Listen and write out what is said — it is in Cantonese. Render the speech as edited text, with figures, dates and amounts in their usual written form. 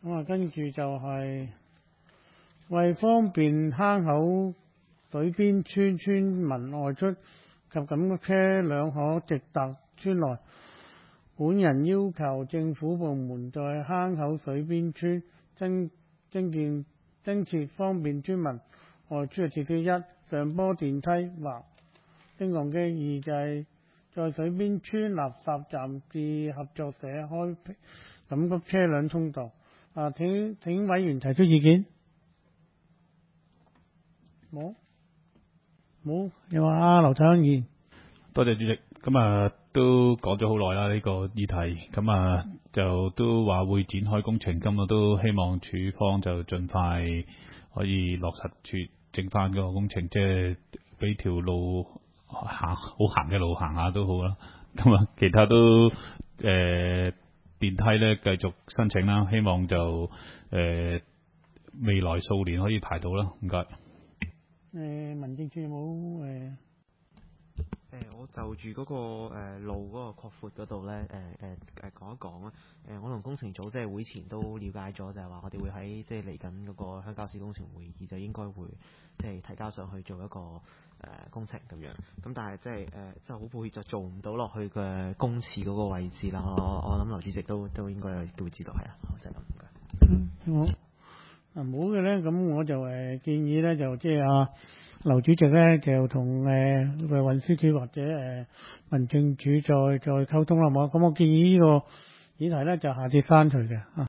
咁啊，跟住就係為方便坑口水邊村村民外出及緊急車輛可直達村內，本人要求政府部門在坑口水邊村增設方便村民外出嘅設施：一、上坡電梯或升降機；二就係在水邊村垃圾站至合作社開緊急車輛通道。請委員提出意見。冇，又話劉振議。 多謝主席。咁都講咗好耐啦，呢個議題。咁就都話會展開工程，咁我都希望署方就盡快可以落實整翻個工程，即係俾條路好行嘅路行下都好啦。咁其他都電梯咧繼續申請啦，希望就未來數年可以排到啦。唔該。 民政處有冇我就住嗰個路嗰個擴闊嗰度咧，講一講啦。我同工程組即係會前都了解咗，就係話我哋會喺即係嚟緊嗰個鄉郊市工程會議就應該會即係提交上去做一個工程咁樣。咁但係即係好抱歉就做唔到落去嘅公廁嗰個位置啦。我諗劉主席都應該都會知道係啊，就係咁。唔該。 好嘅咧，咁我就建議咧，就即係劉主席咧就同運輸署或者民政處再溝通啦，好冇？咁我建議呢個議題咧就下次刪除嘅。